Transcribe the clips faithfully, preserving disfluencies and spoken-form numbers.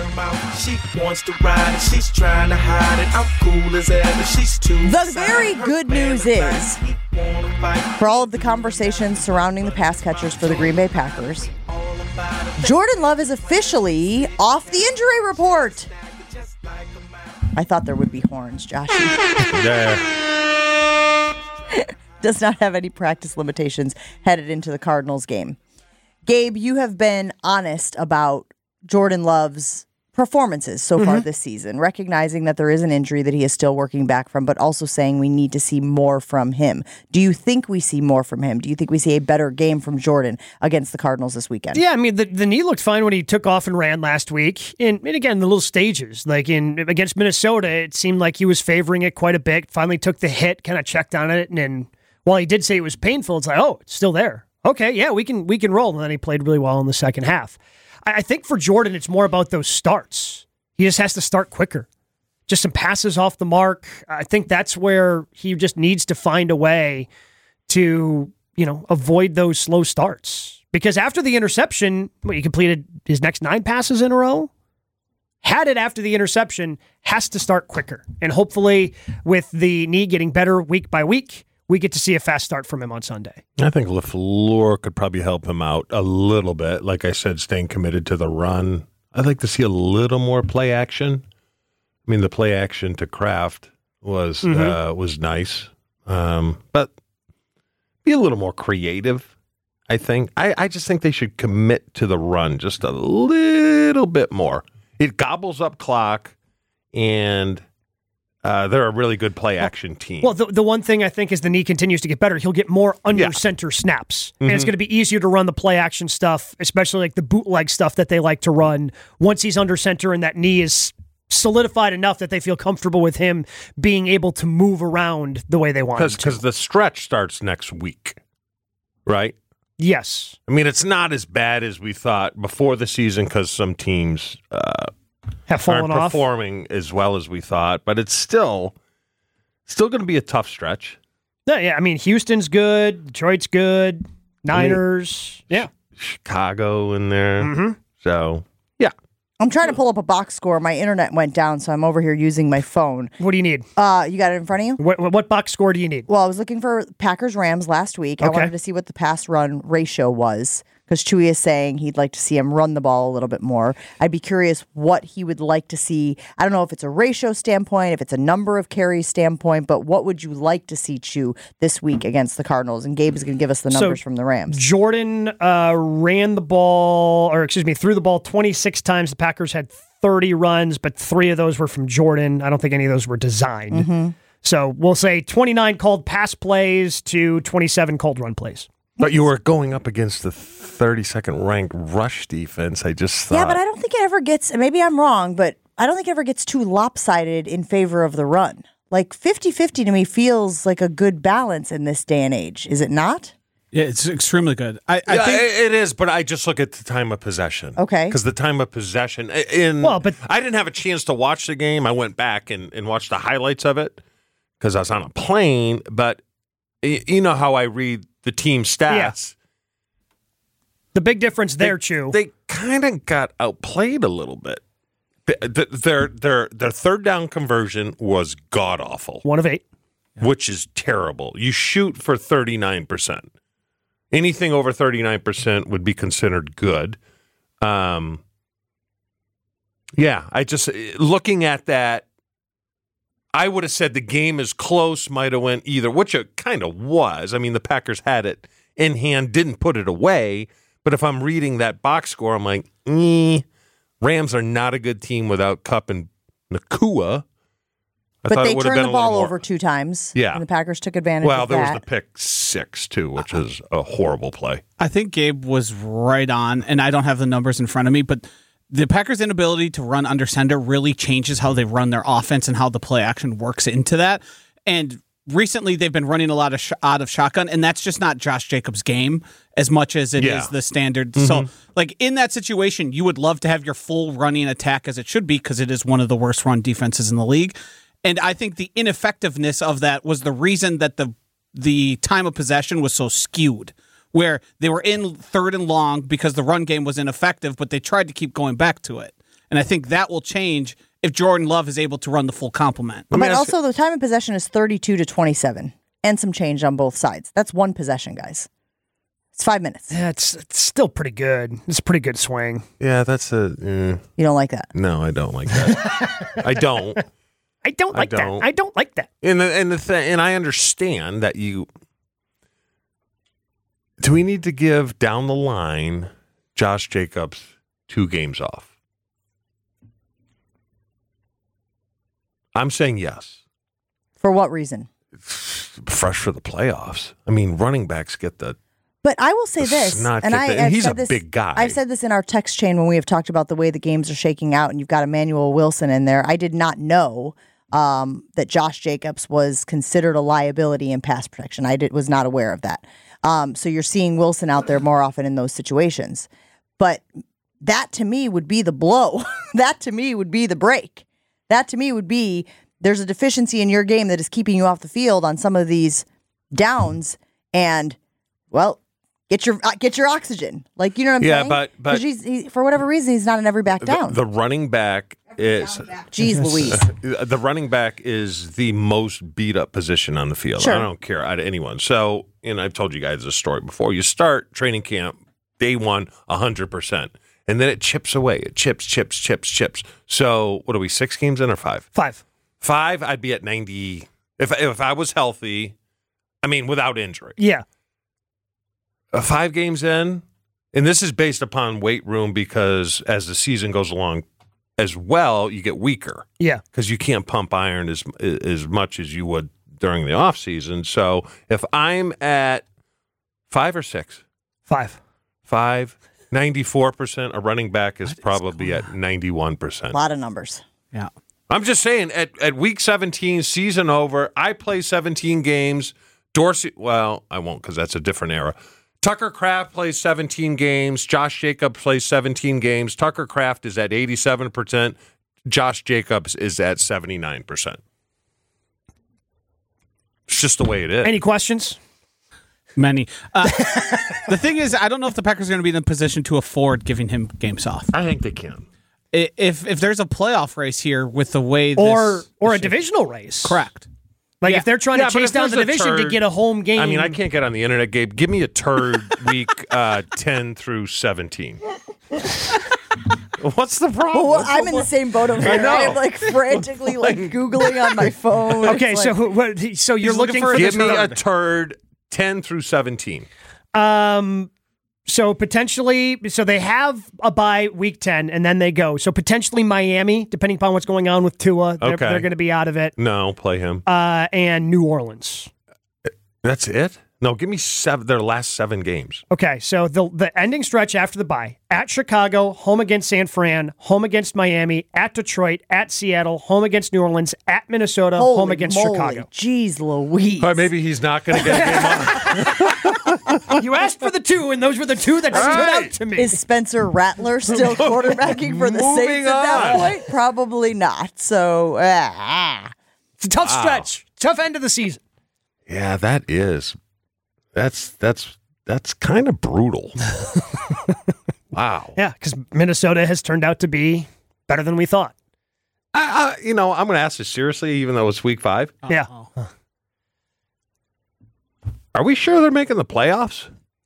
She wants to ride it, she's trying to hide it. I'm cool as ever, she's too. The very good news is, for all of the conversations surrounding the pass catchers for the Green Bay Packers, Jordan Love is officially off the injury report. I thought there would be horns, Josh. Yeah. Does not have any practice limitations headed into the Cardinals game. Gabe, you have been honest about Jordan Love's performances so mm-hmm. far this season, recognizing that there is an injury that he is still working back from, but also saying we need to see more from him. Do you think we see more from him? Do you think we see a better game from Jordan against the Cardinals this weekend? Yeah, I mean, the, the knee looked fine when he took off and ran last week. And, and again, the little stages, like in against Minnesota, it seemed like he was favoring it quite a bit, finally took the hit, kind of checked on it, and then while he did say it was painful, it's like, oh, it's still there. Okay, yeah, we can we can roll. And then he played really well in the second half. I think for Jordan, it's more about those starts. He just has to start quicker. Just some passes off the mark. I think that's where he just needs to find a way to, you know, avoid those slow starts. Because after the interception, well, he completed his next nine passes in a row. Had it after the interception, has to start quicker. And hopefully, with the knee getting better week by week, we get to see a fast start from him on Sunday. I think LaFleur could probably help him out a little bit. Like I said, staying committed to the run. I'd like to see a little more play action. I mean, the play action to Kraft was mm-hmm. uh, was nice, um, but be a little more creative, I think. I, I just think they should commit to the run just a little bit more. It gobbles up clock, and Uh, they're a really good play-action team. Well, the, the one thing I think as the knee continues to get better, he'll get more under-center yeah. snaps. Mm-hmm. And it's going to be easier to run the play-action stuff, especially like the bootleg stuff that they like to run once he's under center and that knee is solidified enough that they feel comfortable with him being able to move around the way they want him to. Because the stretch starts next week, right? Yes. I mean, it's not as bad as we thought before the season because some teams uh, have fallen aren't off. performing as well as we thought, but it's still still going to be a tough stretch. Yeah, yeah, I mean, Houston's good, Detroit's good, Niners, I mean, yeah, Chicago in there. Mm-hmm. So yeah, I'm trying to pull up a box score. My internet went down, so I'm over here using my phone. What do you need? Uh, you got it in front of you? What, what box score do you need? Well, I was looking for Packers Rams last week. Okay. I wanted to see what the pass run ratio was. Because Chewy is saying he'd like to see him run the ball a little bit more. I'd be curious what he would like to see. I don't know if it's a ratio standpoint, if it's a number of carries standpoint, but what would you like to see, Chew, this week against the Cardinals? And Gabe is going to give us the numbers so, from the Rams. Jordan uh, ran the ball, or excuse me, threw the ball twenty-six times. The Packers had thirty runs, but three of those were from Jordan. I don't think any of those were designed. Mm-hmm. So we'll say twenty-nine called pass plays to twenty-seven called run plays. But you were going up against the thirty-second ranked rush defense. I just thought. Yeah, but I don't think it ever gets, maybe I'm wrong, but I don't think it ever gets too lopsided in favor of the run. Like fifty-fifty to me feels like a good balance in this day and age. Is it not? Yeah, it's extremely good. I, I yeah, think it is, but I just look at the time of possession. Okay. Because the time of possession, in, well, but I didn't have a chance to watch the game. I went back and, and watched the highlights of it because I was on a plane, but you know how I read the team stats. Yeah. The big difference there, they, Chew. They kind of got outplayed a little bit. Their their their third down conversion was god awful. One of eight, yeah. Which is terrible. You shoot for thirty-nine percent. Anything over thirty-nine percent would be considered good. Um, yeah, I just looking at that. I would have said the game is close, might have went either, which it kind of was. I mean, the Packers had it in hand, didn't put it away. But if I'm reading that box score, I'm like, eh, Rams are not a good team without Kupp and Nacua. I but thought they it would have turned been the a ball more... over two times. Yeah. And the Packers took advantage well, of that. Well, there was the pick six, too, which is a horrible play. I think Gabe was right on, and I don't have the numbers in front of me, but the Packers' inability to run under center really changes how they run their offense and how the play action works into that. And recently, they've been running a lot of sh- out of shotgun, and that's just not Josh Jacobs' game as much as it yeah. is the standard. Mm-hmm. So, like, in that situation, you would love to have your full running attack as it should be because it is one of the worst run defenses in the league. And I think the ineffectiveness of that was the reason that the the time of possession was so skewed, where they were in third and long because the run game was ineffective, but they tried to keep going back to it. And I think that will change if Jordan Love is able to run the full complement. Let me But ask also, the time of possession is thirty-two to twenty-seven, and some change on both sides. That's one possession, guys. It's five minutes. Yeah, it's, it's still pretty good. It's a pretty good swing. Yeah, that's a. Uh, You don't like that? no, I don't like that. I don't. I don't I like don't. that. I don't like that. And the and the th- and I understand that you. Do we need to give down the line Josh Jacobs two games off? I'm saying yes. For what reason? Fresh for the playoffs. I mean, running backs get the. But I will say The this, snot and kicked I, in. And I've he's said a this, big guy. I've said this in our text chain when we have talked about the way the games are shaking out, and you've got Emmanuel Wilson in there. I did not know um, that Josh Jacobs was considered a liability in pass protection. I did, was not aware of that. Um, so you're seeing Wilson out there more often in those situations. But that to me would be the blow. That to me would be the break. That to me would be there's a deficiency in your game that is keeping you off the field on some of these downs, and well. Get your uh, get your oxygen, like you know what I'm Yeah, saying? but- but- 'Cause he's, he, for whatever reason he's not in every back The, down. the running back is. Jeez Louise, The running back is the most beat up position on the field. Sure. I don't care out of anyone. So, and I've told you guys this story before. You start training camp day one, one hundred percent. And then it chips away. It chips, chips, chips, chips. So, what are we, six games in or five? Five. Five, I'd be at ninety. If, if I was healthy, I mean, without injury. Yeah. Uh, five games in, and this is based upon weight room because as the season goes along as well, you get weaker. Yeah. Because you can't pump iron as as much as you would during the off season. So if I'm at five or six, Five. five, ninety-four percent, a running back is probably at ninety-one percent. a lot of numbers. Yeah. I'm just saying, at, at week seventeen, season over, I play seventeen games. Dorsey, well, I won't because that's a different era. Tucker Kraft plays seventeen games. Josh Jacobs plays seventeen games. Tucker Kraft is at eighty-seven percent. Josh Jacobs is at seventy-nine percent. It's just the way it is. Any questions? Many. Uh, the thing is, I don't know if the Packers are going to be in a position to afford giving him games off. I think they can. I- If if there's a playoff race here with the way Or this, or a this shape- divisional race. correct. Like Yeah. if they're trying Yeah, to but chase if down the there's a division to turd- get a home game. I mean, I can't get on the internet, Gabe. Give me a turd week uh, ten through seventeen. What's the problem? Well, I'm in the same boat over here. know. I am like frantically like Googling on my phone. Okay, It's so like, who- what, so you're He's looking, looking for for a Give this me a turd. turd ten through seventeen. Um, so potentially, so they have a bye week ten, and then they go. So potentially Miami, depending upon what's going on with Tua, they're, Okay. they're going to be out of it. No, play him. Uh, and New Orleans. That's it? No, give me seven. Their last seven games. Okay, so the the ending stretch after the bye: at Chicago, home against San Fran, home against Miami, at Detroit, at Seattle, home against New Orleans, at Minnesota, holy home against moly, Chicago. Jeez Louise. All right, maybe he's not going to get a game off. You asked for the two, and those were the two that stood Right. out to me. Is Spencer Rattler still quarterbacking for the Moving Saints at that on. point? Probably not. So, ah. It's a tough Wow. stretch, tough end of the season. Yeah, that is. That's that's that's kind of brutal. Wow. Yeah, because Minnesota has turned out to be better than we thought. I, I, you know, I'm going to ask this seriously, even though it's week five. Yeah. Uh-oh. Are we sure they're making the playoffs?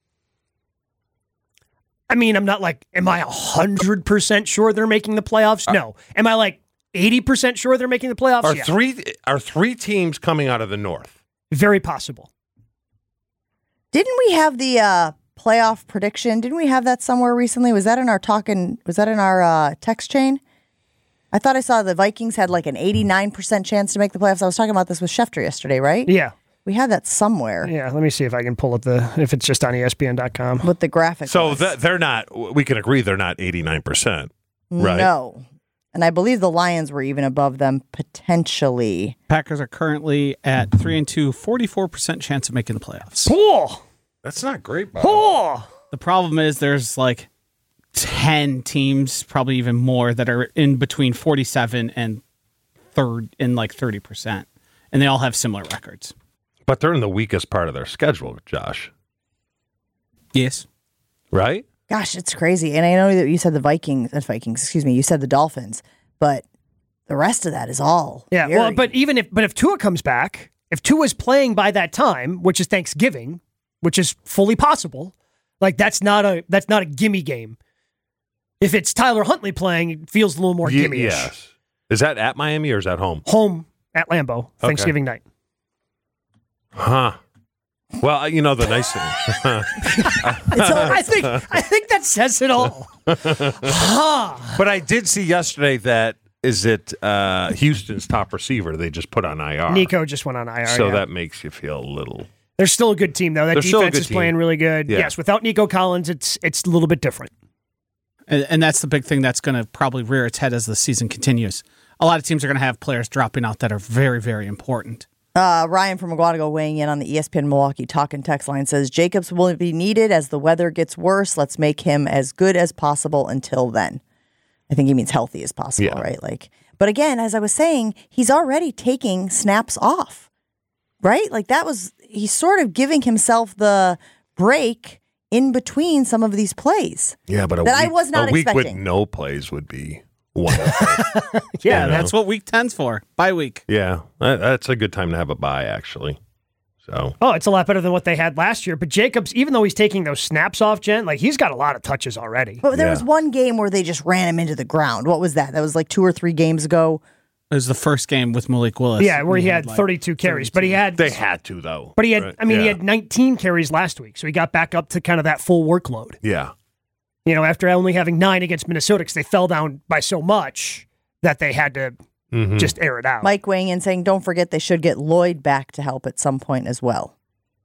I mean, I'm not like, am I one hundred percent sure they're making the playoffs? No. Am I like eighty percent sure they're making the playoffs? Are Yeah. three are three teams coming out of the North? Very possible. Didn't we have the uh, playoff prediction? Didn't we have that somewhere recently? Was that in our talking? Was that in our uh, text chain? I thought I saw the Vikings had like an eighty-nine percent chance to make the playoffs. I was talking about this with Schefter yesterday, right? Yeah. We had that somewhere Yeah. Let me see if I can pull up the, if it's just on E S P N dot com. with the graphic. So list. th- they're not. We can agree they're not eighty-nine percent, right? No. And I believe the Lions were even above them potentially. Packers are currently at three and two, forty-four percent chance of making the playoffs. Oh, That's not great, Bob. oh. The problem is there's like ten teams, probably even more, that are in between forty-seven and third in like thirty percent, and they all have similar records. But they're in the weakest part of their schedule, Josh. Yes. Right? Gosh, it's crazy. And I know that you said the Vikings, uh, Vikings, excuse me, you said the Dolphins, but the rest of that is all. Yeah, very... well, but even if, but if Tua comes back, if Tua's playing by that time, which is Thanksgiving, which is fully possible, like that's not a that's not a gimme game. If it's Tyler Huntley playing, it feels a little more Ye- gimme-ish. Yes. Is that at Miami or is that home? Home at Lambeau, Thanksgiving Okay. night. Huh. Well, you know the nice thing. It's all- I think I think that says it all. Huh. But I did see yesterday that is it uh, Houston's top receiver they just put on I R. Nico just went on I R. So yeah. that makes you feel a little. They're still a good team, though. That They're still a defense good is team. playing really good. Yeah. Yes, without Nico Collins, it's it's a little bit different. And, and that's the big thing that's going to probably rear its head as the season continues. A lot of teams are going to have players dropping out that are very, very important. Uh, Ryan from Aguadago weighing in on the E S P N Milwaukee talk and text line says, Jacobs will be needed as the weather gets worse. Let's make him as good as possible until then. I think he means healthy as possible, Yeah. right? Like, but again, as I was saying, he's already taking snaps off, right? Like that was, he's sort of giving himself the break in between some of these plays. Yeah, but a That I week, was not a week with expecting. no plays would be wonderful. Yeah, You know? that's what week ten's for. Bye week. Yeah, that, that's a good time to have a bye, actually. So Oh, it's a lot better than what they had last year. But Jacobs, even though he's taking those snaps off, Jen, like he's got a lot of touches already. But there Yeah. was one game where they just ran him into the ground. What was that? That was like two or three games ago. It was the first game with Malik Willis. Yeah, where he had like thirty-two carries, but he had they had to, though. but he had right? I mean he Yeah. had nineteen carries last week, so he got back up to kind of that full workload. Yeah. You know, after only having nine against Minnesota because they fell down by so much that they had to Mhm. just air it out. Mike weighing in saying, don't forget they should get Lloyd back to help at some point as well.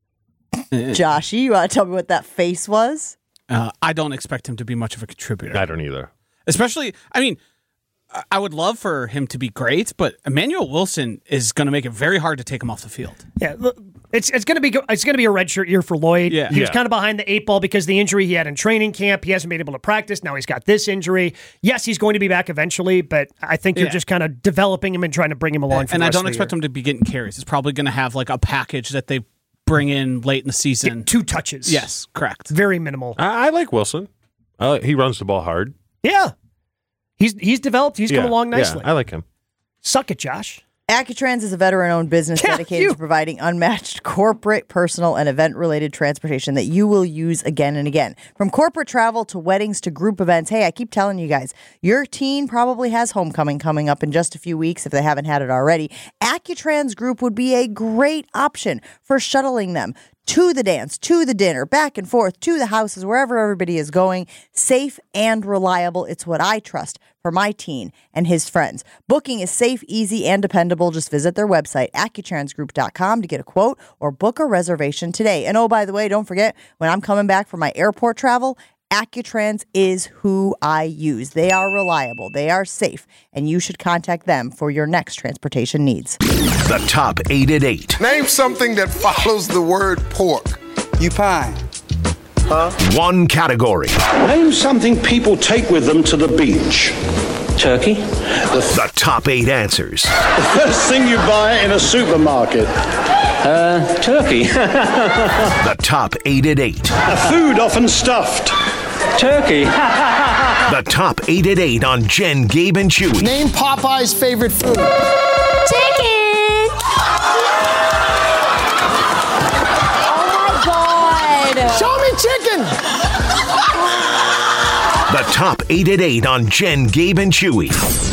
Joshy, you want to tell me what that face was? Uh, I don't expect him to be much of a contributor. I don't either. Especially, I mean, I- I would love for him to be great, but Emmanuel Wilson is going to make it very hard to take him off the field. Yeah, look, it's it's gonna be go- it's gonna be a redshirt year for Lloyd. Yeah. he was Yeah. kind of behind the eight ball because the injury he had in training camp. He hasn't been able to practice. Now he's got this injury. Yes, he's going to be back eventually, but I think you're Yeah. just kind of developing him and trying to bring him along. For And the I rest don't of the expect year. him to be getting carries. It's probably going to have like a package that they bring in late in the season. two touches. Yes, correct. very minimal. I, I like Wilson. Uh, he runs the ball hard. Yeah, he's he's developed. He's yeah. come along nicely. Yeah, I like him. Suck it, Josh. Accutrans is a veteran-owned business Yeah, dedicated you. to providing unmatched corporate, personal, and event-related transportation that you will use again and again. From corporate travel to weddings to group events. Hey, I keep telling you guys, your teen probably has homecoming coming up in just a few weeks if they haven't had it already. Accutrans Group would be a great option for shuttling them to the dance, to the dinner, back and forth, to the houses, wherever everybody is going. Safe and reliable. It's what I trust for my teen and his friends. Booking is safe, easy, and dependable. Just visit their website, accutrans group dot com, to get a quote or book a reservation today. And oh, by the way, don't forget, when I'm coming back for my airport travel, Accutrans is who I use. They are reliable, they are safe, and you should contact them for your next transportation needs. The top eight at eight. Name something that follows the word pork. You pie. One category. Name something people take with them to the beach. Turkey. The top eight answers. The first thing you buy in a supermarket. Uh, turkey. The top eight at eight. A food often stuffed. Turkey. The top eight at eight on Jen, Gabe, and Chewy. Name Popeye's favorite food. Chicken! Oh my God! Show me chicken. The top eight at eight on Jen, Gabe, and Chewy.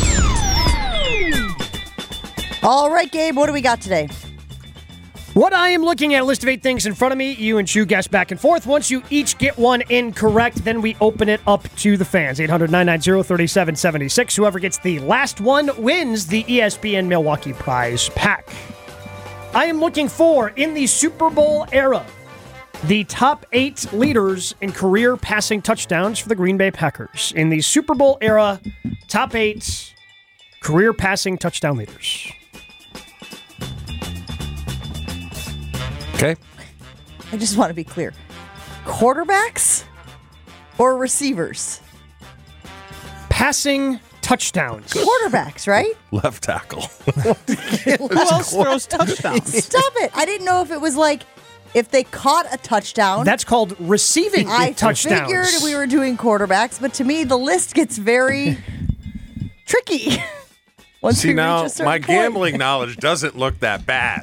All right, Gabe, what do we got today? What I am looking at, a list of eight things in front of me. You and Chew guess back and forth. Once you each get one incorrect, then we open it up to the fans. eight hundred nine nine zero three seven seven six. Whoever gets the last one wins the E S P N Milwaukee Prize Pack. I am looking for, in the Super Bowl era, the top eight leaders in career passing touchdowns for the Green Bay Packers. In the Super Bowl era, top eight career passing touchdown leaders. Okay. I just want to be clear. Quarterbacks or receivers? Passing touchdowns. Quarterbacks, right? Left tackle. Who else throws touchdowns? Stop it. I didn't know if it was like if they caught a touchdown. That's called receiving I touchdowns. figured we were doing quarterbacks, but to me, the list gets very tricky. Once See, we now, reach a certain my point. gambling knowledge doesn't look that bad.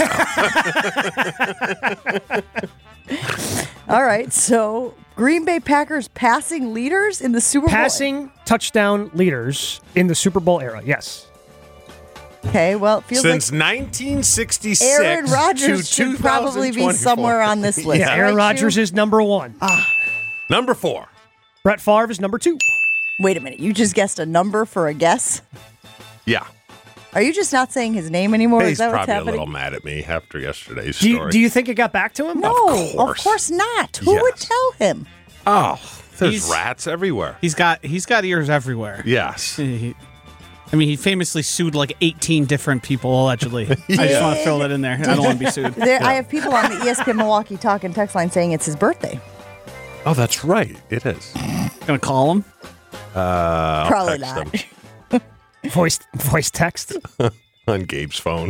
Right All right, so Green Bay Packers passing leaders in the Super Bowl. Passing touchdown leaders in the Super Bowl era, yes. Okay, well, it feels Since like nineteen sixty-six Aaron to Rodgers should probably be somewhere on this list. Yeah, Aaron right, Rodgers Shu? is number one. Ah. Number four. Brett Favre is number two. Wait a minute, you just guessed a number for a guess? Yeah. Are you just not saying his name anymore? He's Is that what's probably a happening? little mad at me after yesterday's Do you, story. do you think it got back to him? No, Of course. of course not. Who Yes. would tell him? oh, there's He's- rats everywhere. He's got he's got ears everywhere. Yes. He- I mean, he famously sued like eighteen different people allegedly. I just want to throw that in there. I don't want to be sued. There, I have people on the E S P N Milwaukee Talk and text line saying it's his birthday. Oh, that's right. It is. Gonna call him. Uh, I'll Probably text not. him Voice voice text. on Gabe's phone.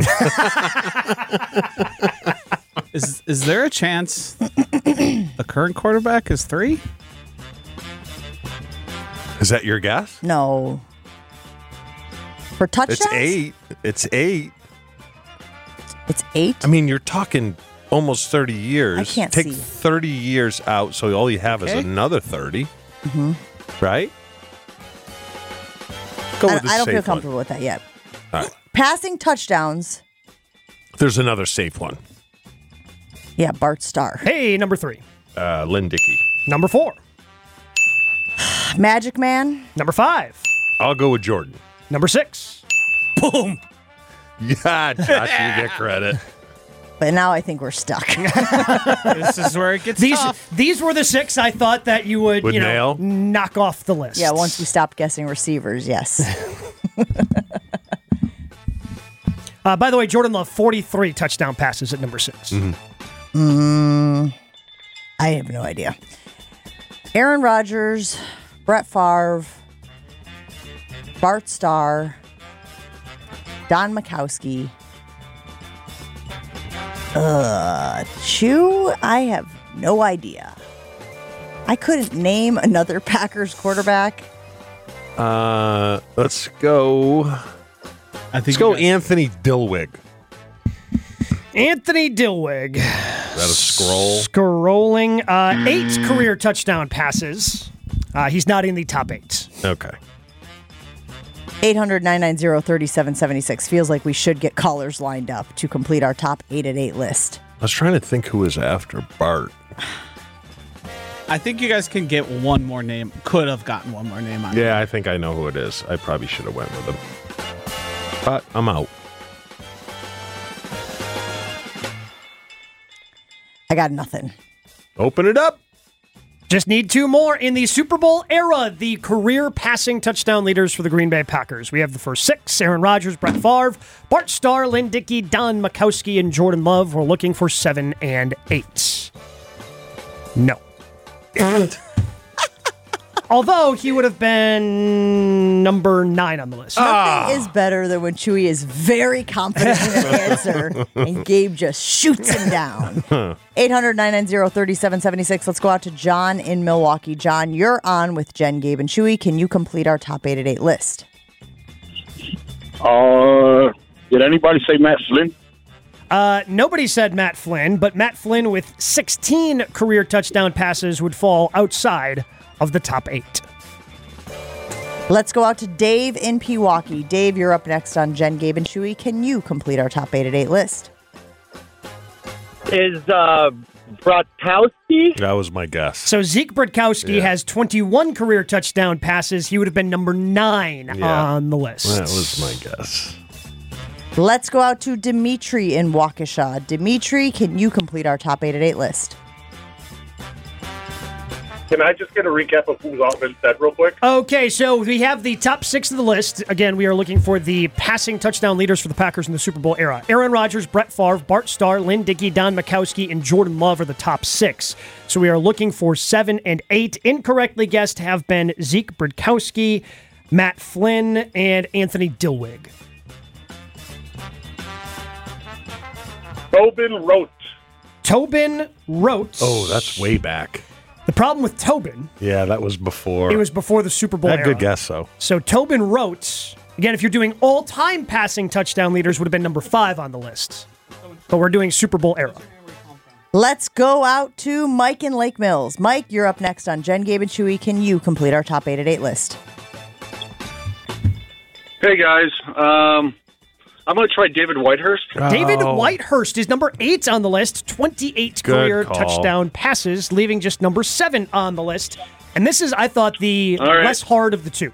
Is is there a chance the current quarterback is three? Is that your guess? No. For touchdowns? It's eight. It's eight. It's eight? I mean, you're talking almost thirty years. I can't Take see. thirty years out, so all you have Okay. is another thirty. Mm-hmm. Right? Go I, with the I don't safe feel one. comfortable with that yet. All right. Passing touchdowns. There's another safe one. Yeah, Bart Starr. Hey, number three. Uh, Lynn Dickey. Number four. Magic Man. Number five. I'll go with Jordan. Number six. Boom. Yeah, Josh, you get credit. But now I think we're stuck. This is where it gets These tough. these were the six I thought that you would, Would you know, nail? knock off the list. Yeah, once we stopped guessing receivers, yes. Uh, by the way, Jordan Love, forty-three touchdown passes at number six. Mm-hmm. Mm, I have no idea. Aaron Rodgers, Brett Favre, Bart Starr, Don Makowski. Uh, Chew, I have no idea. I couldn't name another Packers quarterback. Uh, let's go. I think Let's go you guys- Anthony Dilwig. Anthony Dilwig. Is that a scroll? Scrolling. Uh, eight career touchdown passes. Uh, he's not in the top eight. Okay. eight hundred, nine nine zero, three seven seven six. Feels like we should get callers lined up to complete our top eight at eight list. I was trying to think who was after Bart. I think you guys can get one more name. Could have gotten one more name on. Yeah, I think I know who it is. I probably should have went with him. But I'm out. I got nothing. Open it up. Just need two more in the Super Bowl era. The career passing touchdown leaders for the Green Bay Packers. We have the first six: Aaron Rodgers, Brett Favre, Bart Starr, Lynn Dickey, Don Makowski, and Jordan Love. We're looking for seven and eight. No. Although he would have been number nine on the list. Nothing is better than when Chewy is very confident in an answer and Gabe just shoots him down. eight hundred, nine nine zero, three seven seven six. Let's go out to John in Milwaukee. John, you're on with Jen, Gabe, and Chewy. Can you complete our top eight at eight list? Uh, did anybody say Matt Flynn? Uh, nobody said Matt Flynn, but Matt Flynn with sixteen career touchdown passes would fall outside of the top eight. Let's go out to Dave in Pewaukee. Dave, you're up next on Jen, Gabe, and Chewy. Can you complete our top eight at eight list? Is uh, Brodkowski? That was my guess. So Zeke Brodkowski Yeah. has twenty-one career touchdown passes. He would have been number nine Yeah. on the list. That was my guess. Let's go out to Dimitri in Waukesha. Dimitri, can you complete our top eight at eight list? Can I just get a recap of who's all been said real quick? Okay, so we have the top six of the list. Again, we are looking for the passing touchdown leaders for the Packers in the Super Bowl era. Aaron Rodgers, Brett Favre, Bart Starr, Lynn Dickey, Don Makowski, and Jordan Love are the top six. So we are looking for seven and eight. Incorrectly guessed have been Zeke Brodkowski, Matt Flynn, and Anthony Dilwig. Tobin Rote. Tobin wrote. Oh, that's way back. The problem with Tobin. Yeah, that was before. It was before the Super Bowl That era. good guess, though. So Tobin wrote, again, if you're doing all-time passing touchdown leaders, would have been number five on the list. But we're doing Super Bowl era. Let's go out to Mike in Lake Mills. Mike, you're up next on Jen, Gabe, and Chewy. Can you complete our top eight at eight list? Hey, guys. Um, I'm going to try David Whitehurst. Oh. David Whitehurst is number eight on the list. twenty-eight Good career call. touchdown passes, leaving just number seven on the list. And this is, I thought, the All right. less hard of the two.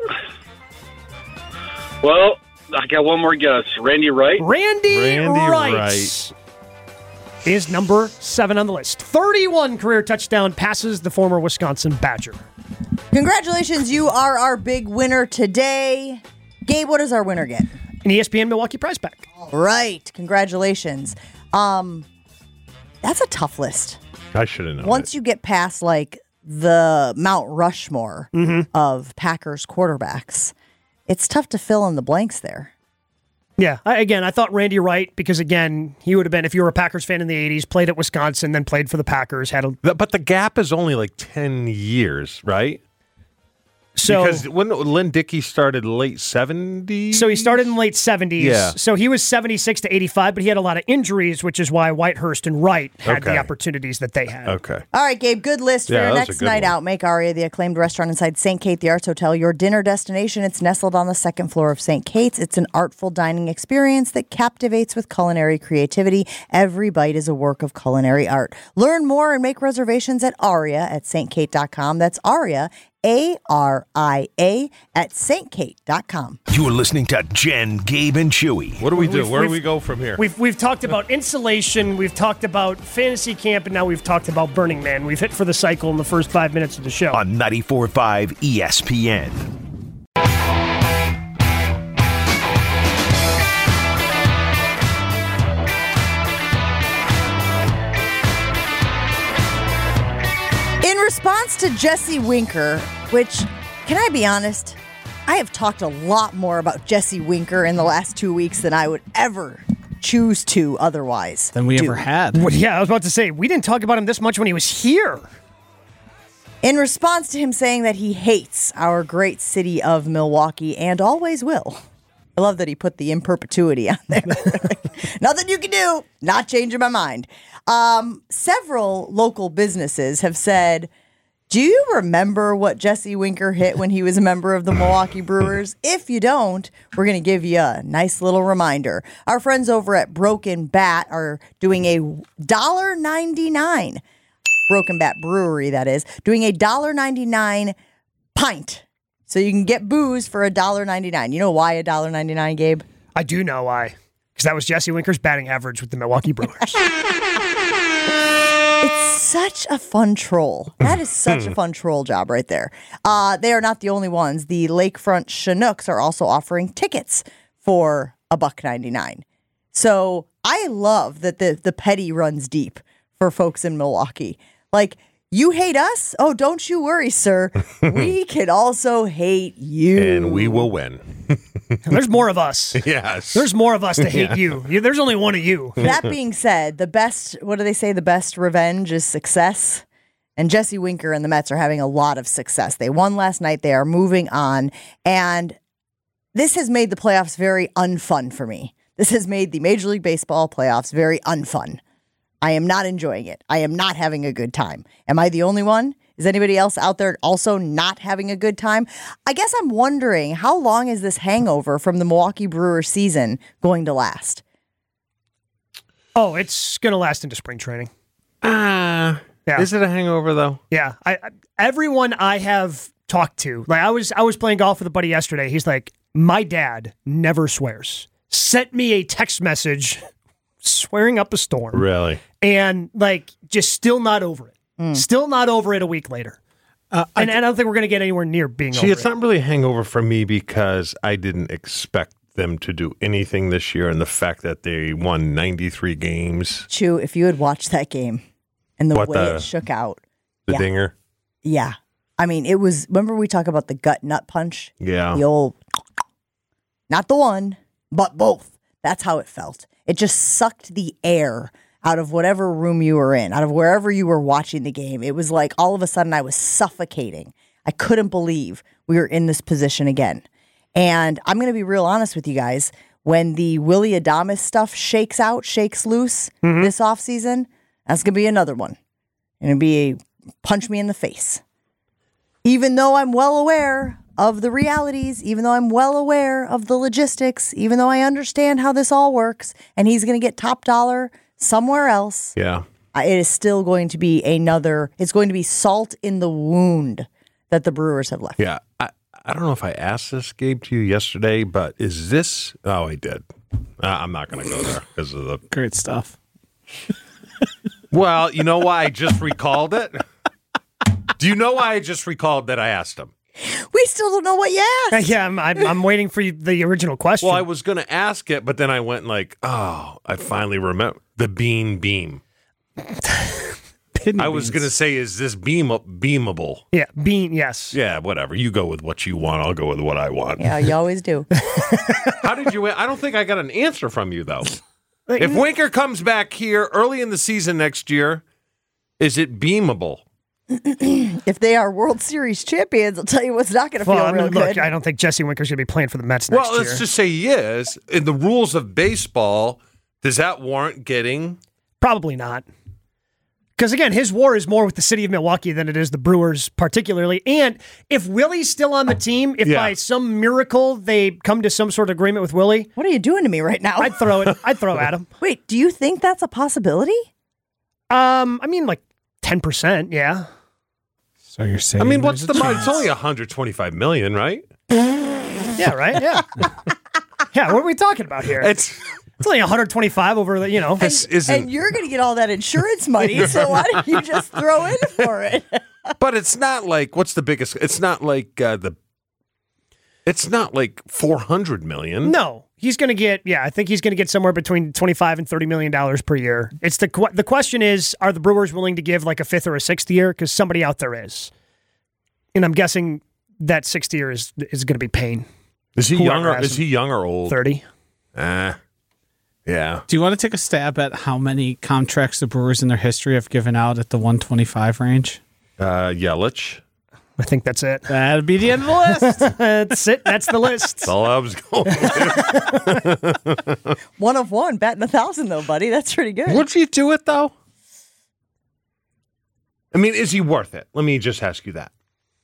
Well, I got one more guess. Randy Wright? Randy, Randy Wright, Wright. is number seven on the list. thirty-one career touchdown passes, the former Wisconsin Badger. Congratulations, you are our big winner today. Gabe, what does our winner get? An E S P N Milwaukee prize pack. Right. Congratulations. Um, that's a tough list. I should have known. Once it. you get past like the Mount Rushmore Mm-hmm. of Packers quarterbacks, it's tough to fill in the blanks there. Yeah, I, again, I thought Randy Wright, because again, he would have been, if you were a Packers fan in the eighties, played at Wisconsin, then played for the Packers, had a... But the gap is only like ten years, right? So, because when Lynn Dickey started late seventies? So he started in the late seventies. Yeah. So he was seventy-six to eighty-five, but he had a lot of injuries, which is why Whitehurst and Wright had Okay. the opportunities that they had. Okay. All right, Gabe, good list for Yeah, your that was a next good night one. out. Make Aria the acclaimed restaurant inside Saint Kate, the Arts Hotel, your dinner destination. It's nestled on the second floor of Saint Kate's. It's an artful dining experience that captivates with culinary creativity. Every bite is a work of culinary art. Learn more and make reservations at Aria at saint kate dot com. That's Aria, A R I A, at saint kate dot com. You're listening to Jen, Gabe, and Chewy. What do we do? We've- Where do we've- we go from here? We've we've talked about insulation, we've talked about fantasy camp, and now we've talked about Burning Man. We've hit for the cycle in the first five minutes of the show. On ninety-four point five E S P N. In response to Jesse Winker, which, can I be honest, I have talked a lot more about Jesse Winker in the last two weeks than I would ever choose to otherwise. Than we do. ever had. Well, yeah, I was about to say, we didn't talk about him this much when he was here. In response to him saying that he hates our great city of Milwaukee and always will. I love that he put the in perpetuity on there. Nothing you can do, not changing my mind. Um, several local businesses have said, do you remember what Jesse Winker hit when he was a member of the Milwaukee Brewers? If you don't, we're going to give you a nice little reminder. Our friends over at Broken Bat are doing a one dollar ninety-nine, Broken Bat Brewery, that is, doing a one dollar ninety-nine pint. So you can get booze for one dollar ninety-nine. You know why one dollar ninety-nine, Gabe? I do know why. Because that was Jesse Winker's batting average with the Milwaukee Brewers. It's such a fun troll. That is such a fun troll job right there. Uh, they are not the only ones. The Lakefront Chinooks are also offering tickets for a buck ninety-nine. So I love that the the petty runs deep for folks in Milwaukee. Like, you hate us? Oh, don't you worry, sir. We can also hate you. And we will win. There's more of us. Yes. There's more of us to hate Yeah. you. You- There's only one of you. That being said, the best, what do they say? The best revenge is success. And Jesse Winker and the Mets are having a lot of success. They won last night. They are moving on. And this has made the playoffs very unfun for me. This has made the Major League Baseball playoffs very unfun. I am not enjoying it. I am not having a good time. Am I the only one? Is anybody else out there also not having a good time? I guess I'm wondering, how long is this hangover from the Milwaukee Brewers season going to last? Oh, it's going to last into spring training. Ah. Yeah. Is it a hangover, though? Yeah. I, I everyone I have talked to, like I was I was playing golf with a buddy yesterday. He's like, my dad never swears. Sent me a text message swearing up a storm. Really? And like just still not over it. Mm. Still not over it a week later. Uh, and, and I don't think we're going to get anywhere near being See, over it's it. not really a hangover for me because I didn't expect them to do anything this year, and the fact that they won ninety-three games. Chew, if you had watched that game and the What, way the- it shook out. The yeah. dinger? Yeah. I mean, it was, remember we talk about the gut nut punch? Yeah. The old, not the one, but both. That's how it felt. It just sucked the air out of whatever room you were in, out of wherever you were watching the game. It was like all of a sudden I was suffocating. I couldn't believe we were in this position again. And I'm going to be real honest with you guys. When the Willy Adames stuff shakes out, shakes loose mm-hmm. this offseason, that's going to be another one. Going to be a punch me in the face. Even though I'm well aware of the realities, even though I'm well aware of the logistics, even though I understand how this all works, and he's going to get top dollar somewhere else. Yeah. It is still going to be another, it's going to be salt in the wound that the Brewers have left. Yeah. I, I don't know if I asked this, Gabe, to you yesterday, but is this, oh, I did. Uh, I'm not going to go there because of the. Great stuff. Well, you know why I just recalled it? Do you know why I just recalled that I asked him? We still don't know what you asked. Uh, yeah, I'm, I'm, I'm waiting for you, the original question. Well, I was going to ask it, but then I went like, oh, I finally remember the bean beam. I was going to say, is this beam beamable? Yeah, bean, yes. Yeah, whatever. You go with what you want. I'll go with what I want. Yeah, you always do. How did you? I don't think I got an answer from you, though. If Winker comes back here early in the season next year, is it beamable? If they are World Series champions, I'll tell you what's not going to well, feel I mean, real look, good. I don't think Jesse Winker's going to be playing for the Mets next well, year. Well, let's just say he is. In the rules of baseball, does that warrant getting? Probably not. Because, again, his war is more with the city of Milwaukee than it is the Brewers particularly. And if Willie's still on the team, if yeah. by some miracle they come to some sort of agreement with Willie. What are you doing to me right now? I'd throw it. I'd throw at him. Wait, do you think that's a possibility? Um, I mean, like ten percent, yeah. So you're saying I mean, what's the money? It's only one hundred twenty-five million dollars, right? Yeah, right? Yeah. Yeah, what are we talking about here? It's... It's only one hundred twenty-five over the, you know. And, and you're going to get all that insurance money, so why don't you just throw in for it? But it's not like, what's the biggest, it's not like uh, the, it's not like four hundred million dollars. No, he's going to get, yeah, I think he's going to get somewhere between twenty-five and thirty million dollars per year. It's the, the question is, are the Brewers willing to give like a fifth or a sixth year? Because somebody out there is. And I'm guessing that sixth year is, is going to be Payne. Is he young or, is he young or old? thirty. Ah. Yeah. Do you want to take a stab at how many contracts the Brewers in their history have given out at the one twenty-five range? Uh, Yelich. I think that's it. That'd be the end of the list. That's it. That's the list. That's all I was going with. One of one, batting a thousand though, buddy. That's pretty good. Would you do it though? I mean, is he worth it? Let me just ask you that.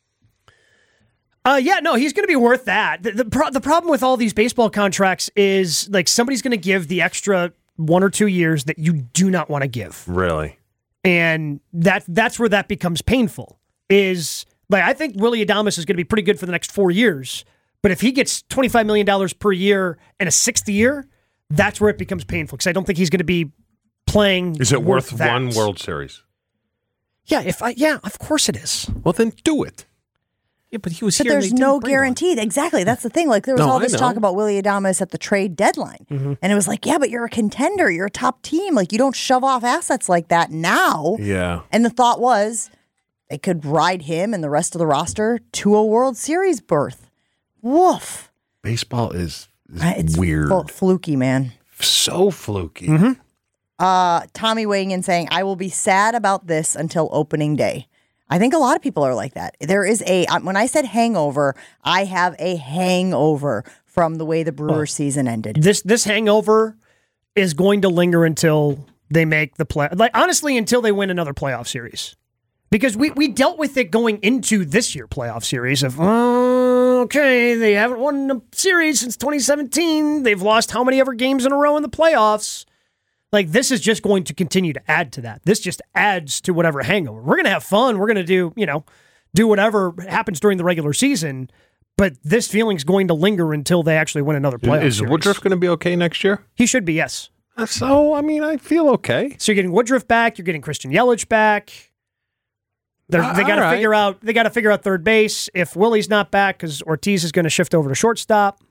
Uh, yeah, no, he's going to be worth that. The, the, pro- the problem with all these baseball contracts is like somebody's going to give the extra one or two years that you do not want to give. Really? And that that's where that becomes painful. Is like I think Willy Adames is going to be pretty good for the next four years. But if he gets twenty-five million dollars per year and a sixth year, that's where it becomes painful because I don't think he's going to be playing. Is it worth that. one World Series? Yeah, if I yeah, of course it is. Well, then do it. Yeah, but he was but here. There's no guarantee. One. Exactly. That's the thing. Like there was no, all this talk about Willy Adames at the trade deadline. Mm-hmm. And it was like, yeah, but you're a contender. You're a top team. Like you don't shove off assets like that now. Yeah. And the thought was they could ride him and the rest of the roster to a World Series berth. Woof. Baseball is, is it's weird. F- fluky, man. So fluky. Mm-hmm. Uh, Tommy weighing in saying, I will be sad about this until opening day. I think a lot of people are like that. There is a, when I said hangover, I have a hangover from the way the Brewers well, season ended. This this hangover is going to linger until they make the play. Like honestly, until they win another playoff series. Because we, we dealt with it going into this year playoff series of, oh, okay, they haven't won a series since twenty seventeen. They've lost how many ever games in a row in the playoffs? Like, this is just going to continue to add to that. This just adds to whatever hangover. We're going to have fun. We're going to do, you know, do whatever happens during the regular season. But this feeling's going to linger until they actually win another playoff Is series. Woodruff going to be okay next year? He should be, yes. So, I mean, I feel okay. So you're getting Woodruff back. You're getting Christian Yelich back. They're, uh, they got to right. figure out. They got to figure out third base. If Willie's not back, because Ortiz is going to shift over to shortstop.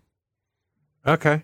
Okay.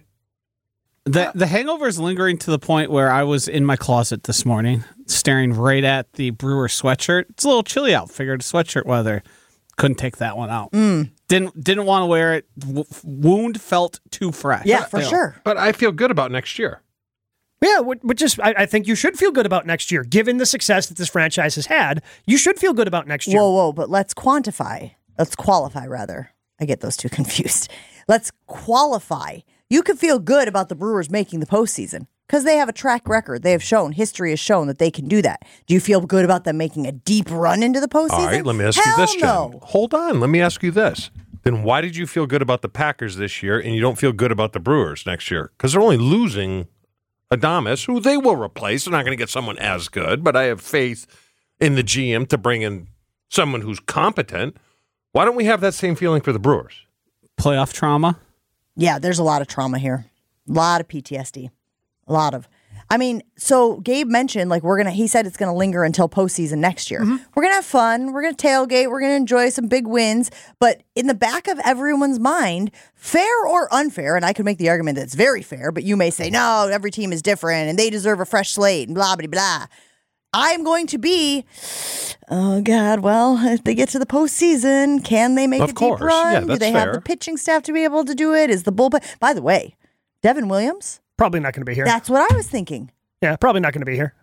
The the hangover is lingering to the point where I was in my closet this morning, staring right at the Brewer sweatshirt. It's a little chilly out. Figured sweatshirt weather. Couldn't take that one out. Mm. Didn't didn't want to wear it. W- wound felt too fresh. Yeah, for you know. sure. But I feel good about next year. Yeah, which is, I, I think you should feel good about next year. Given the success that this franchise has had, you should feel good about next year. Whoa, whoa, but let's quantify. Let's qualify, rather. I get those two confused. Let's qualify. You could feel good about the Brewers making the postseason because they have a track record. They have shown, history has shown that they can do that. Do you feel good about them making a deep run into the postseason? All right, let me ask Hell you this, Jen. no. Hold on, let me ask you this. Then why did you feel good about the Packers this year and you don't feel good about the Brewers next year? Because they're only losing Adames, who they will replace. They're not going to get someone as good, but I have faith in the G M to bring in someone who's competent. Why don't we have that same feeling for the Brewers? Playoff trauma? Yeah, there's a lot of trauma here. A lot of P T S D. A lot of. I mean, so Gabe mentioned, like, we're going to, he said it's going to linger until postseason next year. Mm-hmm. We're going to have fun. We're going to tailgate. We're going to enjoy some big wins. But in the back of everyone's mind, fair or unfair, and I could make the argument that it's very fair, but you may say, no, every team is different and they deserve a fresh slate and blah, blah, blah. I'm going to be, oh, God, well, if they get to the postseason, can they make of a course. deep run? Yeah, Do that's they fair. have the pitching staff to be able to do it? Is the bullpen? By the way, Devin Williams? Probably not going to be here. That's what I was thinking. Yeah, probably not going to be here.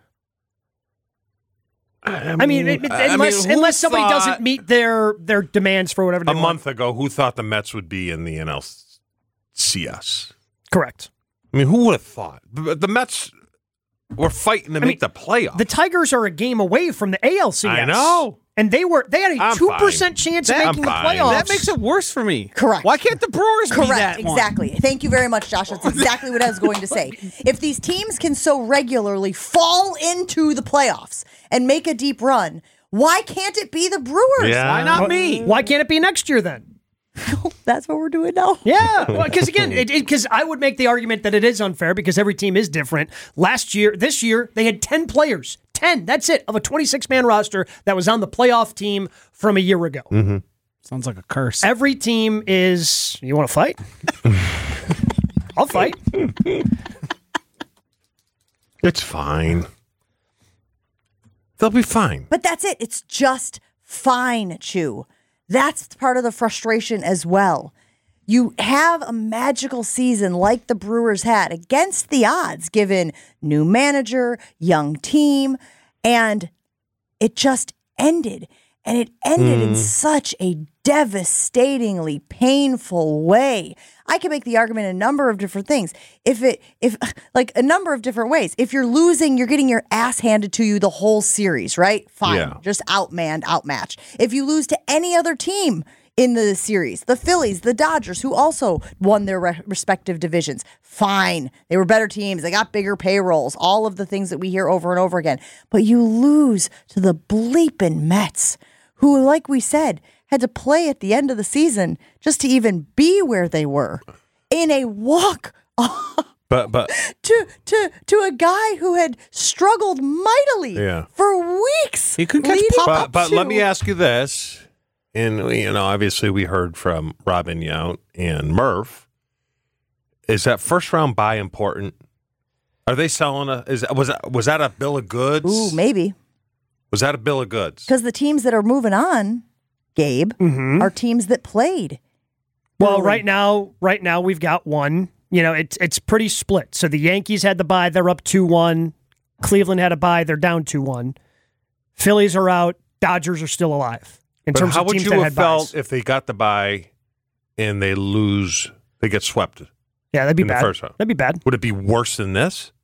I mean, I mean it, it, I unless, mean, unless somebody thought, doesn't meet their their demands for whatever they a want. month ago, who thought the Mets would be in the N L C S? Correct. I mean, who would have thought? The, the Mets were fighting to I make mean, the playoffs. The Tigers are a game away from the A L C S. I know. And they were they had a I'm two fine. percent chance of I'm making the fine. playoffs. That makes it worse for me. Correct. Why can't the Brewers be Correct, that one? exactly. Thank you very much, Josh. That's exactly what I was going to say. If these teams can so regularly fall into the playoffs and make a deep run, why can't it be the Brewers? Yeah. Why not me? Why can't it be next year then? That's what we're doing now. Yeah, because again, because I would make the argument that it is unfair because every team is different. Last year, this year, they had ten players. ten, that's it, of a twenty-six man roster that was on the playoff team from a year ago. Mm-hmm. Sounds like a curse. Every team is, you want to fight? I'll fight. It's fine. They'll be fine. But that's it. It's just fine, Chew. That's part of the frustration as well. You have a magical season like the Brewers had against the odds, given new manager, young team, and it just ended. And it ended mm. in such a devastatingly painful way. I can make the argument a number of different things. If it, if like a number of different ways. If you're losing, you're getting your ass handed to you the whole series, right? Fine. Yeah. Just outmanned, outmatched. If you lose to any other team in the series, the Phillies, the Dodgers, who also won their re- respective divisions, fine. They were better teams. They got bigger payrolls, all of the things that we hear over and over again. But you lose to the bleeping Mets, who, like we said, had to play at the end of the season just to even be where they were in a walk but but to to to a guy who had struggled mightily yeah. for weeks. He couldn't catch pop. But, but to- let me ask you this. And, you know, obviously we heard from Robin Yount and Murph. Is that first round buy important? Are they selling a, is was that, was that a bill of goods? Ooh, maybe. Was that a bill of goods? Because the teams that are moving on, Gabe, mm-hmm. are teams that played. Well, early. right now, right now we've got one. You know, it's it's pretty split. So the Yankees had the bye; they're up two one. Cleveland had a bye; they're down two one. Phillies are out. Dodgers are still alive. In but terms how of would teams you that have had felt buys. if they got the bye and they lose? They get swept. Yeah, that'd be in the bad. first round. That'd be bad. Would it be worse than this?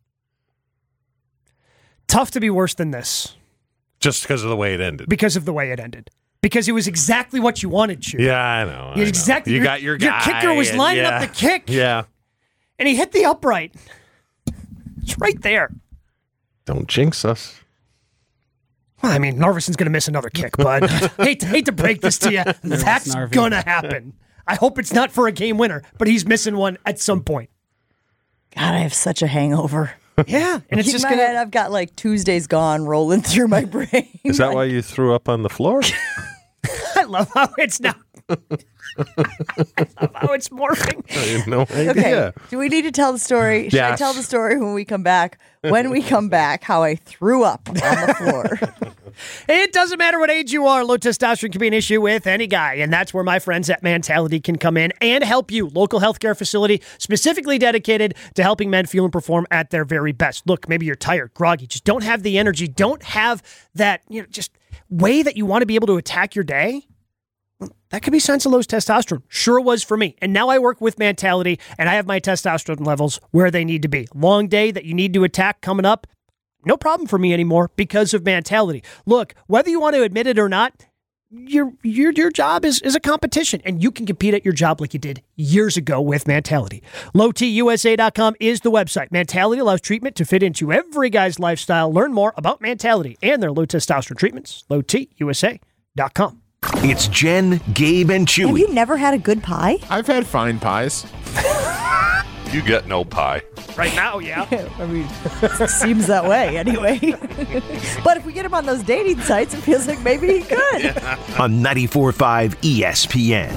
Tough to be worse than this. Just because of the way it ended. Because of the way it ended. Because it was exactly what you wanted to. Yeah, I know. I exactly. know. You your, got your Your guy. kicker was and, lining yeah, up the kick. Yeah. And he hit the upright. It's right there. Don't jinx us. Well, I mean, Narvison's going to miss another kick, bud. hate, to, hate to break this to you. That's going to happen. I hope it's not for a game winner, but he's missing one at some point. God, I have such a hangover. Yeah, and it's Keep just my gonna. head, I've got like Tuesdays gone rolling through my brain. Is that why you threw up on the floor? I love how it's now. I love how it's morphing. I have no idea. Okay, do we need to tell the story? Should I Yes. tell the story when we come back? When we come back, how I threw up on the floor. It doesn't matter what age you are. Low testosterone can be an issue with any guy, and that's where my friends at Mentality can come in and help you. Local healthcare facility specifically dedicated to helping men feel and perform at their very best. Look, maybe you're tired, groggy, just don't have the energy, don't have that, you know, just way that you want to be able to attack your day. That could be signs of low testosterone. Sure was for me. And now I work with Mentality, and I have my testosterone levels where they need to be. Long day that you need to attack coming up, no problem for me anymore because of Mentality. Look, whether you want to admit it or not, your your your job is, is a competition, and you can compete at your job like you did years ago with Mentality. low t u s a dot com is the website. Mentality allows treatment to fit into every guy's lifestyle. Learn more about Mentality and their low testosterone treatments. low t u s a dot com. It's Jen, Gabe, and Chewy. Have you never had a good pie? I've had fine pies. You get no pie. Right now, yeah. I mean, it seems that way anyway. But if we get him on those dating sites, it feels like maybe he could. Yeah. On ninety-four point five E S P N.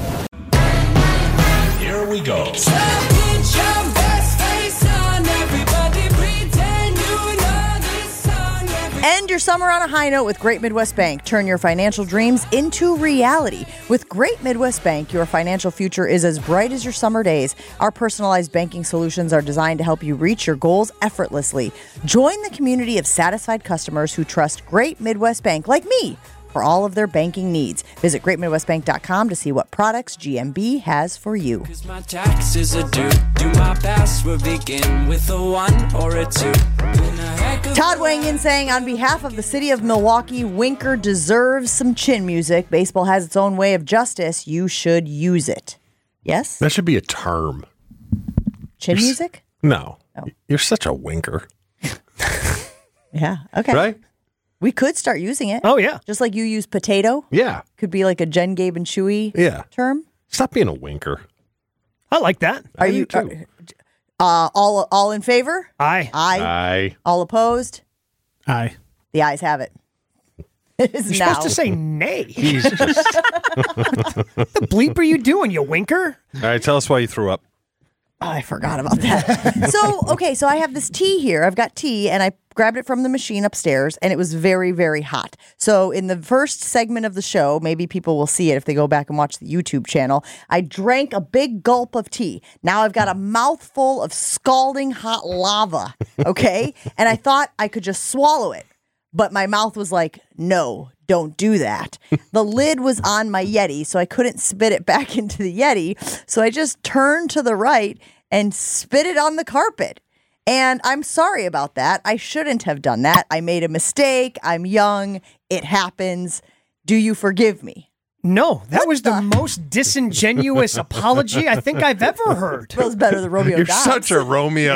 Here we go. End your summer on a high note with Great Midwest Bank. Turn your financial dreams into reality. With Great Midwest Bank, your financial future is as bright as your summer days. Our personalized banking solutions are designed to help you reach your goals effortlessly. Join the community of satisfied customers who trust Great Midwest Bank, like me, for all of their banking needs. Visit great midwest bank dot com to see what products G M B has for you. My taxes are due. Do my best. We'll begin with a one or a two. Todd weighing in saying, on behalf of the city of Milwaukee, Winker deserves some chin music. Baseball has its own way of justice. You should use it. Yes? That should be a term. Chin You're music? S- no. Oh. You're such a winker. Yeah. Okay. Right? We could start using it. Oh, yeah. Just like you use potato. Yeah. Could be like a Jen, Gabe, and Chewy Yeah. term. Stop being a winker. I like that. Are I you do too. uh, all all in favor? Aye. Aye. Aye. All opposed? Aye. The ayes have it. It is You're now. supposed to say nay. He's just... What the bleep are you doing, you winker? All right, tell us why you threw up. Oh, I forgot about that. so, okay, so I have this tea here. I've got tea, and I grabbed it from the machine upstairs, and it was very, very hot. So in the first segment of the show, maybe people will see it if they go back and watch the YouTube channel, I drank a big gulp of tea. Now I've got a mouthful of scalding hot lava, okay? And I thought I could just swallow it. But my mouth was like, no, don't do that. The lid was on my Yeti, so I couldn't spit it back into the Yeti. So I just turned to the right and spit it on the carpet. And I'm sorry about that. I shouldn't have done that. I made a mistake. I'm young. It happens. Do you forgive me? No, that was the most disingenuous apology I think I've ever heard. Feels better than Romeo You're Dobbs. such a Romeo.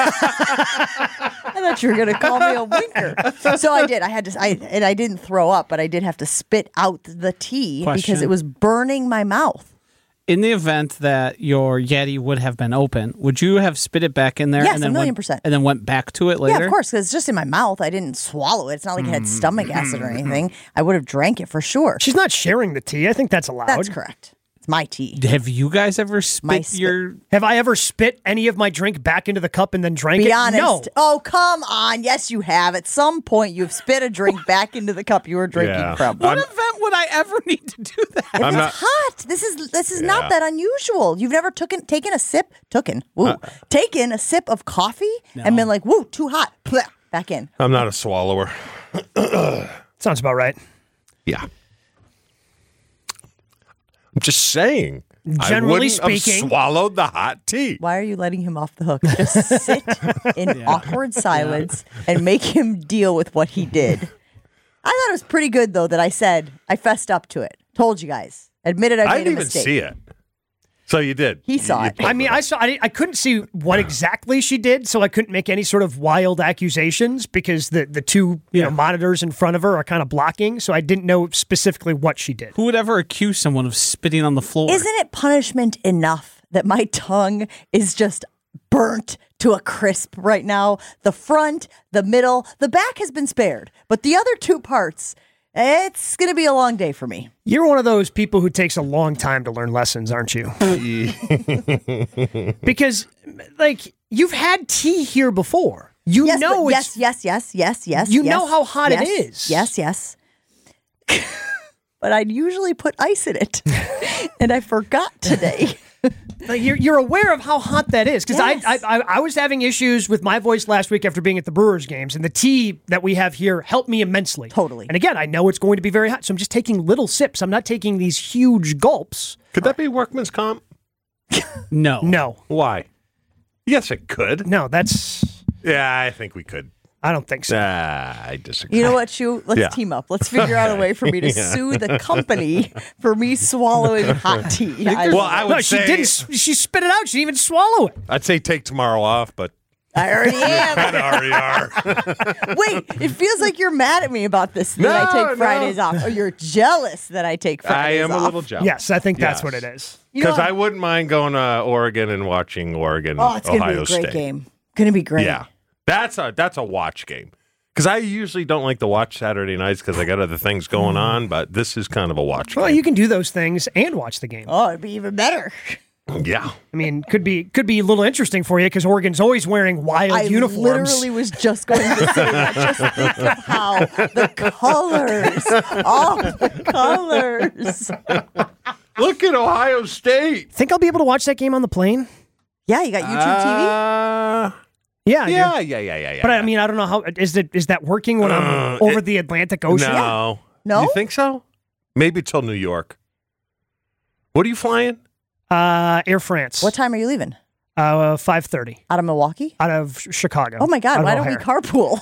I thought you were going to call me a winker. So I did. I had to, I, and I didn't throw up, but I did have to spit out the tea Question. because it was burning my mouth. In the event that your Yeti would have been open, would you have spit it back in there? Yes, and then a million went, percent. And then went back to it later? Yeah, of course, because it's just in my mouth. I didn't swallow it. It's not like it had stomach acid or anything. I would have drank it for sure. She's not sharing the tea. I think that's allowed. That's correct. It's my tea. Have you guys ever spit spit. your... Have I ever spit any of my drink back into the cup and then drank Be it? honest. No. Oh, come on. Yes, you have. At some point, you've spit a drink back into the cup you were drinking Yeah. from. What I'm- event would I ever need to do that? If I'm it's not- hot. This is this is Yeah. not that unusual. You've never taken taken a sip, taken, woo, Uh, taken a sip of coffee and been like, woo, too hot. Blech, back in. I'm not a swallower. Sounds about right. Yeah. I'm just saying. I Generally wouldn't have speaking- swallowed the hot tea. Why are you letting him off the hook? Just sit in awkward silence and make him deal with what he did. I thought it was pretty good, though, that I said, I fessed up to it. Told you guys. Admitted I made I a didn't even mistake. see it. So you did. He saw You- it. you I mean, I pulled saw. I, I couldn't see what exactly she did, so I couldn't make any sort of wild accusations because the the two you know monitors in front of her are kind of blocking. So I didn't know specifically what she did. Who would ever accuse someone of spitting on the floor? Isn't it punishment enough that my tongue is just burnt to a crisp right now? The front, the middle, the back has been spared, but the other two parts, it's going to be a long day for me. You're one of those people who takes a long time to learn lessons, aren't you? Because, like, you've had tea here before. You yes, know but it's yes, yes, yes, yes, yes. You yes, know how hot it yes, is. Yes, yes. but I'd usually put ice in it, and I forgot today. Like you're you're aware of how hot that is, because Yes. I, I I was having issues with my voice last week after being at the Brewers games, and the tea that we have here helped me immensely. Totally. And again, I know it's going to be very hot, so I'm just taking little sips. I'm not taking these huge gulps. Could that be workman's comp? No. No. Why? Yes, it could. No, that's. Yeah, I think we could. I don't think so. Ah, I disagree. You know what, Shu? Let's Yeah. team up. Let's figure out a way for me to Yeah. sue the company for me swallowing hot tea. I, Well, I would No, she say didn't. She spit it out. She didn't even swallow it. I'd say take tomorrow off, but I already am. kind of already are. Wait, it feels like you're mad at me about this, that I No, take Fridays no. off. Or you're jealous that I take I Fridays am off. a little jealous. Yes, I think that's Yes. what it is. You know Because what? I wouldn't mind going to Oregon and watching Oregon, Oh, it's going to Ohio be a great State. game. Going to be great. Yeah, that's a that's a watch game. Because I usually don't like to watch Saturday nights because I got other things going on, but this is kind of a watch Well, game. you can do those things and watch the game. Oh, it'd be even better. Yeah. I mean, could be could be a little interesting for you because Oregon's always wearing wild I uniforms. literally was just going to say that. Just think of how the colors, all the colors. Look at Ohio State. Think I'll be able to watch that game on the plane? Yeah, you got YouTube T V? Uh, Yeah, I do. yeah, yeah, yeah, yeah, yeah. But I mean, I don't know how is it is that working when I'm Uh, over it- the Atlantic Ocean? No. No? You think so? Maybe till New York. What are you flying? Uh, Air France. What time are you leaving? Uh, five thirty Out of Milwaukee? out of Chicago. Oh my God, Out of why don't we O'Hare.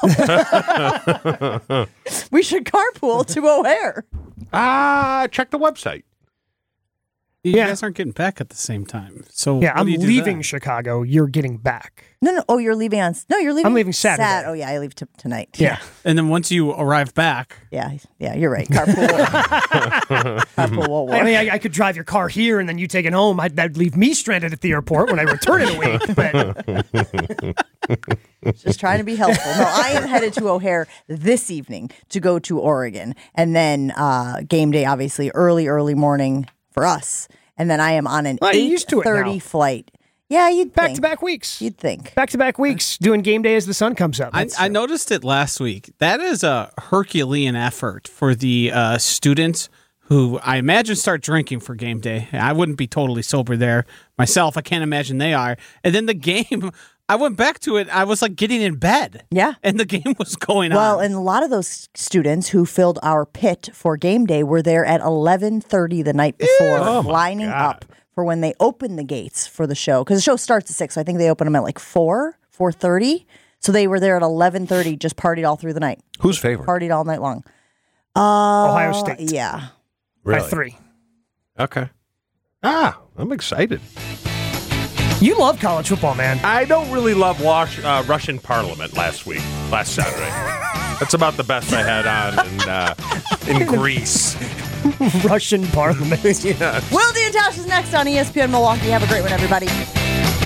carpool? We should carpool to O'Hare. Ah, check the website. You Yeah. guys aren't getting back at the same time. So Yeah, what I'm do you do leaving then? Chicago. You're getting back. No, no. Oh, you're leaving on. No, you're leaving. I'm leaving Saturday. Sat- oh, yeah, I leave t- tonight. Yeah. And then once you arrive back, Yeah, yeah, you're right. Carpool. Carpool won't I work. mean, I, I could drive your car here and then you take it home. I'd, that'd leave me stranded at the airport when I return in a week. But Just trying to be helpful. No, I am headed to O'Hare this evening to go to Oregon, and then uh, game day, obviously, early, early morning for us, and then I am on an Well, you're eight used to it now. thirty flight. Yeah, you'd back think. to back weeks. You'd think. Back to back weeks doing game day as the sun comes up. I, That's- I noticed it last week. That is a Herculean effort for the uh, students who I imagine start drinking for game day. I wouldn't be totally sober there myself. I can't imagine they are. And then the game, I went back to it. I was like getting in bed. Yeah. And the game was going Well, on. and a lot of those students who filled our pit for game day were there at eleven thirty the night before, Oh, my lining God. up for when they open the gates for the show. Because the show starts at six, so I think they open them at like four, four thirty. So they were there at eleven thirty, just partied all through the night, Who's favorite? partied all night long. Uh, Ohio State. Yeah. Really? By three. Okay. Ah, I'm excited. You love college football, man. I don't really love Wash, uh, Russian Parliament last week, last Saturday. That's about the best I had on in, uh, in Greece. Russian parliament. Yeah. Will D and Tosh is next on E S P N Milwaukee. Have a great one, everybody.